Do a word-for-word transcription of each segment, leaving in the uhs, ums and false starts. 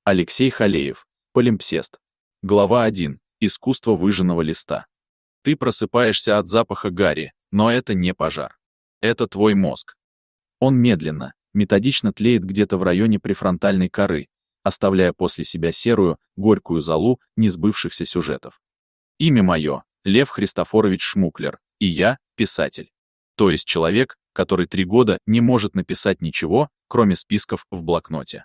Алексей Халеев. Полимпсест. Глава один. Искусство выжженного листа. Ты просыпаешься от запаха гари, но это не пожар. Это твой мозг. Он медленно, методично тлеет где-то в районе префронтальной коры, оставляя после себя серую, горькую золу несбывшихся сюжетов. Имя мое — Лев Христофорович Шмуклер, и я — писатель. То есть человек, который три года не может написать ничего, кроме списков в блокноте.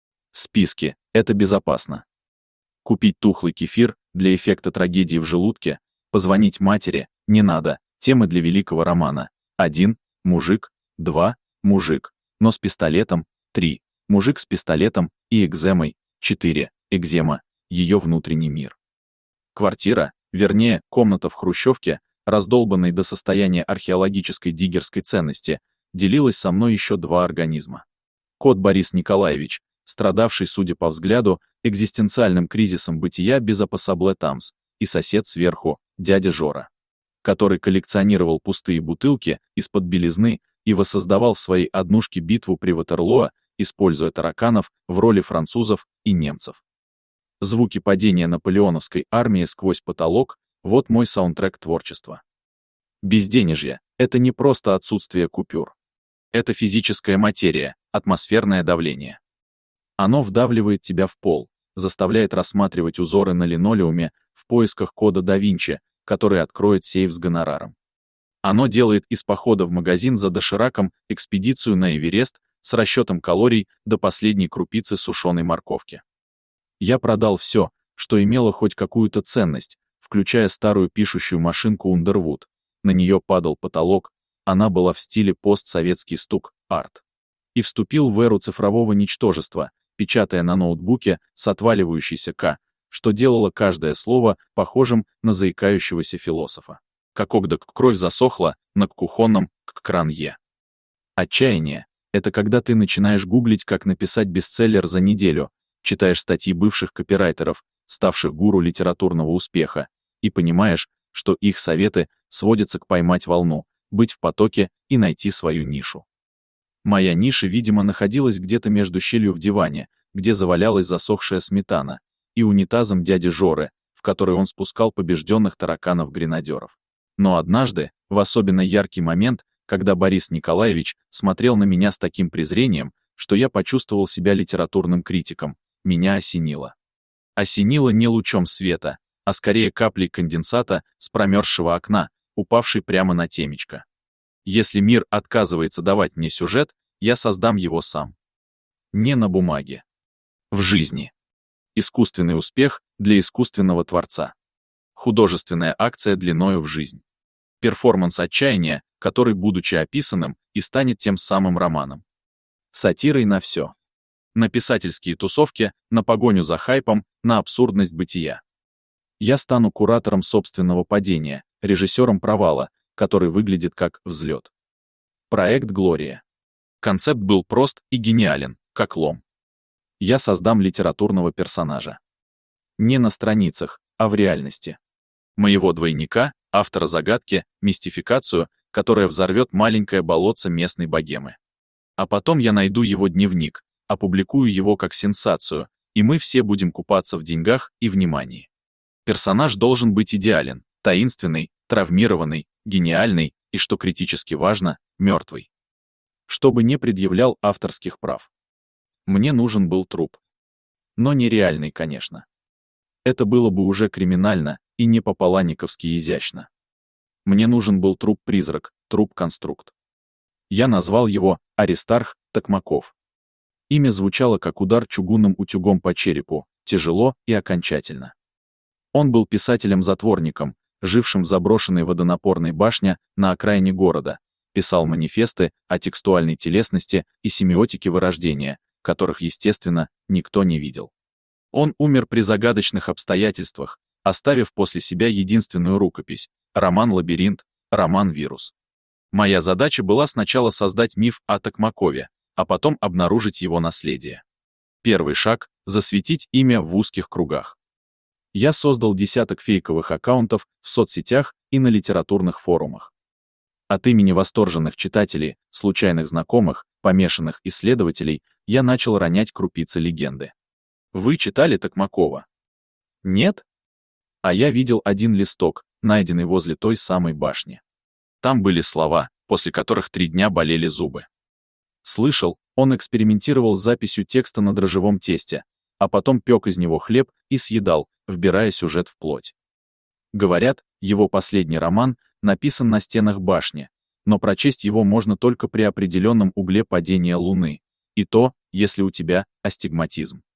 Списки — это безопасно. Купить тухлый кефир для эффекта трагедии в желудке, позвонить матери — не надо, темы для великого романа. Один — мужик, два — мужик, но с пистолетом, три — мужик с пистолетом и экземой, четыре — экзема, ее внутренний мир. Квартира, вернее, комната в хрущевке, раздолбанной до состояния археологической диггерской ценности, делилась со мной еще два организма. Кот Борис Николаевич, страдавший, судя по взгляду, экзистенциальным кризисом бытия без апосабле тамс, и сосед сверху, дядя Жора, который коллекционировал пустые бутылки из-под белизны и воссоздавал в своей однушке битву при Ватерлоо, используя тараканов в роли французов и немцев. Звуки падения наполеоновской армии сквозь потолок — вот мой саундтрек творчества. Безденежье — это не просто отсутствие купюр. Это физическая материя, атмосферное давление. Оно вдавливает тебя в пол, заставляет рассматривать узоры на линолеуме в поисках кода да Винчи, который откроет сейф с гонораром. Оно делает из похода в магазин за дошираком экспедицию на Эверест с расчетом калорий до последней крупицы сушеной морковки. Я продал все, что имело хоть какую-то ценность, включая старую пишущую машинку Underwood. На нее падал потолок, она была в стиле постсоветский стук, арт. И вступил в эру цифрового ничтожества, печатая на ноутбуке с отваливающейся К, что делало каждое слово похожим на заикающегося философа. Как огдак кровь засохла на кухонном кранье. Отчаяние — это когда ты начинаешь гуглить, как написать бестселлер за неделю, читаешь статьи бывших копирайтеров, ставших гуру литературного успеха, и понимаешь, что их советы сводятся к поймать волну, быть в потоке и найти свою нишу. Моя ниша, видимо, находилась где-то между щелью в диване, где завалялась засохшая сметана, и унитазом дяди Жоры, в который он спускал побежденных тараканов-гренадеров. Но однажды, в особенно яркий момент, когда Борис Николаевич смотрел на меня с таким презрением, что я почувствовал себя литературным критиком, меня осенило. Осенило не лучом света, а скорее каплей конденсата с промерзшего окна, упавшей прямо на темечко. Если мир отказывается давать мне сюжет, я создам его сам. Не на бумаге. В жизни. Искусственный успех для искусственного творца. Художественная акция длиною в жизнь. Перформанс отчаяния, который, будучи описанным, и станет тем самым романом. Сатирой на все. На писательские тусовки, на погоню за хайпом, на абсурдность бытия. Я стану куратором собственного падения, режиссером провала, который выглядит как взлет. Проект «Глория». Концепт был прост и гениален, как лом. Я создам литературного персонажа. Не на страницах, а в реальности. Моего двойника, автора загадки, мистификацию, которая взорвет маленькое болотце местной богемы. А потом я найду его дневник, опубликую его как сенсацию, и мы все будем купаться в деньгах и внимании. Персонаж должен быть идеален, таинственный, травмированный, гениальный и, что критически важно, мертвый. Чтобы не предъявлял авторских прав. Мне нужен был труп. Но нереальный, конечно. Это было бы уже криминально и не по-паланиковски изящно. Мне нужен был труп-призрак, труп-конструкт. Я назвал его Аристарх Токмаков. Имя звучало как удар чугунным утюгом по черепу, тяжело и окончательно. Он был писателем-затворником, жившим в заброшенной водонапорной башне на окраине города, писал манифесты о текстуальной телесности и семиотике вырождения, которых, естественно, никто не видел. Он умер при загадочных обстоятельствах, оставив после себя единственную рукопись — роман «Лабиринт», роман «Вирус». Моя задача была сначала создать миф о Токмакове, а потом обнаружить его наследие. Первый шаг — засветить имя в узких кругах. Я создал десяток фейковых аккаунтов в соцсетях и на литературных форумах. От имени восторженных читателей, случайных знакомых, помешанных исследователей, я начал ронять крупицы легенды. Вы читали Токмакова? Нет? А я видел один листок, найденный возле той самой башни. Там были слова, после которых три дня болели зубы. Слышал, он экспериментировал с записью текста на дрожжевом тесте, а потом пек из него хлеб и съедал, вбирая сюжет в плоть. Говорят, его последний роман написан на стенах башни, но прочесть его можно только при определенном угле падения Луны, и то, если у тебя астигматизм.